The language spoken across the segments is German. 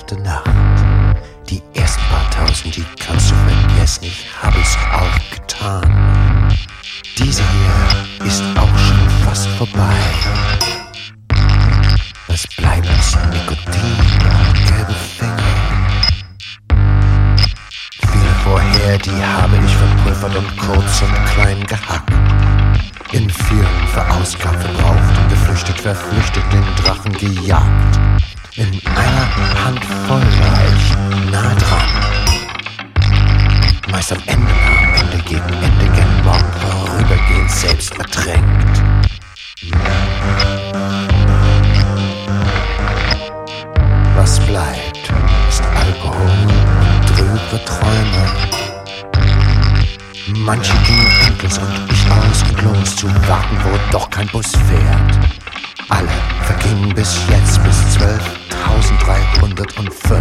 4. Nacht. Die ersten paar tausend, die kannst du vergessen, ich hab es auch getan. Diese hier ist auch schon fast vorbei. Was bleibt ist Nikotin und gelbe Finger. Viele vorher, die habe ich verpulvert und kurz und klein gehackt. In vielen verausgabt, verbraucht und geflüchtet, verflüchtet, den Drachen gejagt. In einer Handvoll war ich nah dran. Meist am Ende, gegen Ende, gern morgen vorübergehend selbst ertränkt. Was bleibt, ist Alkohol und trübe Träume. Manche gingen endlos und ich aus und los zu warten, wo doch kein Bus fährt. Alle vergingen bis jetzt, bis 12.305.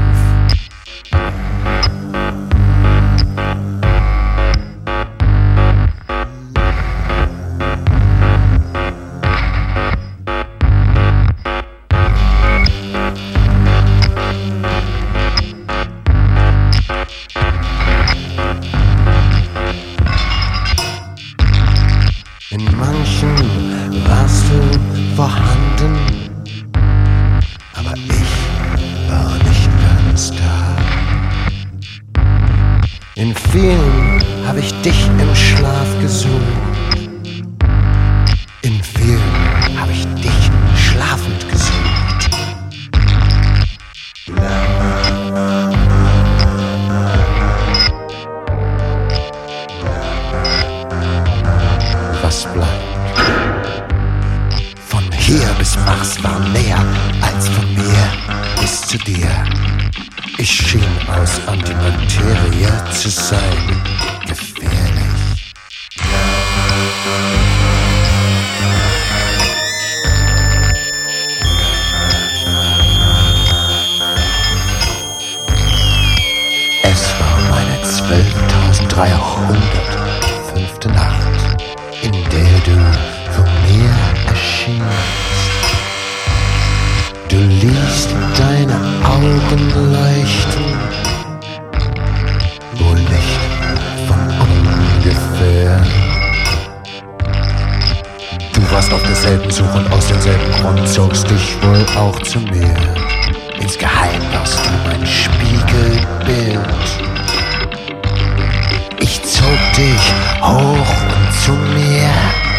In manchen warst du vorhanden, aber ich war nicht ganz da. In vielen habe ich dich im Schlaf gesucht. In vielen habe ich dich schlafend gesucht. Was bleibt? Von hier bis Mars war näher als von mir bis zu dir. Ich schien aus Antimaterie zu sein, gefährlich. Es war meine 12.305. Nacht, in der du vor mir erschienst. Du ließt deine Augen leuchten, wohl nicht von ungefähr. Du warst auf derselben Suche und aus demselben Grund zogst dich wohl auch zu mir. Insgeheim warst du mein Spiegelbild. Ich zog dich hoch und zu mir.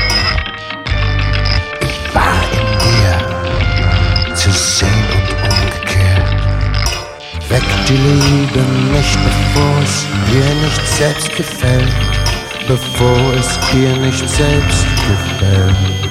Ich war in dir, zu sehen und umgekehrt. Weck die Liebe nicht, bevor es dir nicht selbst gefällt. Bevor es dir nicht selbst gefällt.